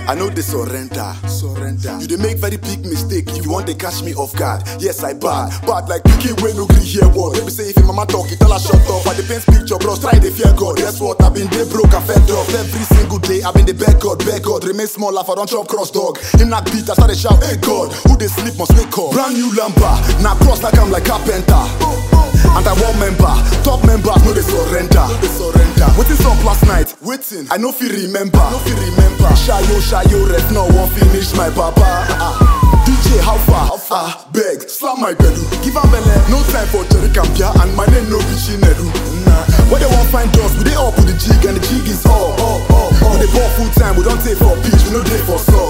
I know they surrender. You they make very big mistake if you want to catch me off guard. Yes, I bad like picky when no gree hear word. Let me say if your mama talk, you tell her shut up. I the paint picture, bros, try to fear God. Guess what? I've been day broke, I fed up. Every single day, I've been the beg God. Remain small life, I don't chop cross dog. Him not beat, I start to shout, hey God, who they sleep must wake up. Brand new lamper, now cross like I'm like carpenter. And I want member, top members no they surrender. Waiting some last night, waiting. I know if you remember. Shayo, ref no one finish my papa. DJ how far? Beg, slam my pedal. Give am belle. No time for Jerry Campia and my name no bitchy nedu. Where they won't find us, we they up with the jig and the jig is all. We they ball full time, we don't take for pitch, we no day for sub.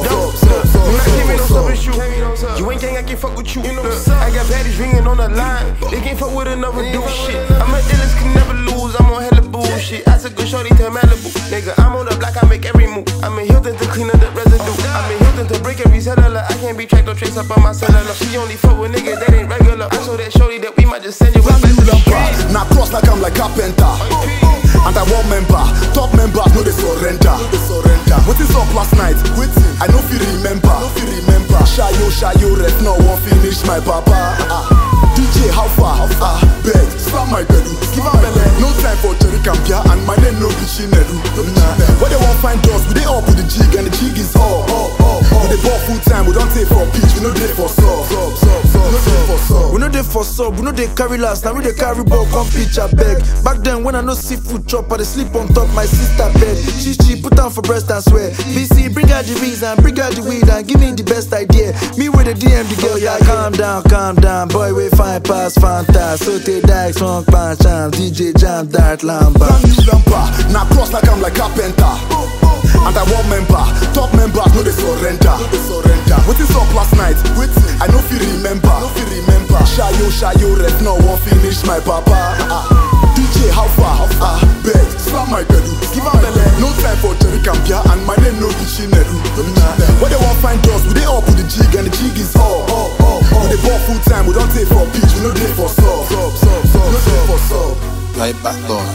You ain't gang, I can fuck with you. I got baddies ringing on the line. They can't fuck with another dude shit. I'm a illest, can never lose. I'm on hella bullshit. I took a shorty to Malibu. Nigga, I'm on the block, I make every move. I'm in Hilton to clean up the residue. I'm in Hilton to break every cellular. I can't be tracked or traced up on my cellular. She only fuck with niggas that ain't regular. I told that shorty that we might just send you a message. Now cross like I'm like carpenter. And I want member, top members no they surrender. Waiting some last night, waiting. I know if you remember. Shayo, ref no one finish my papa. DJ how far? Beg, slam my pedal. Give am belle. No time for Jerry Campia and my name no bitchy nedu. Where they won't find us, we they up with the jig and the jig is all. We they ball full time, we don't take for pitch, we no day for sub. We no dey for sub, we no dey carry last. Now we dey carry ball, come pitch a beg. Back then when I no see food chop, I dey sleep on top my sister bed. She put on for breast and swear. BC, bring out the reason, bring out the weed and give me the best idea. Me with the DM the girl, yeah, calm down. Boy, we fine pass Fanta. So they die, strong pan sham. DJ jam, dart lamba. Brand new lamper, now cross like I'm like carpenter. And I want member, top members no they surrender. Waiting some last night, waiting. I know if you remember. Shayo, ref no one finish my papa. DJ how far? Beg, slam my pedal. Give am belle. No time for Jerry Campia and my name no bitchy nedu. Where they won't find us, we they up with the jig and the jig is all. We they ball full time, we don't take for pitch, we no day for sub. You are a bad boy.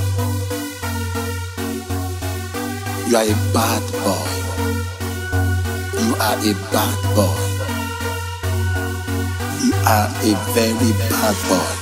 You are a bad boy. You are a bad boy. You are a very bad boy.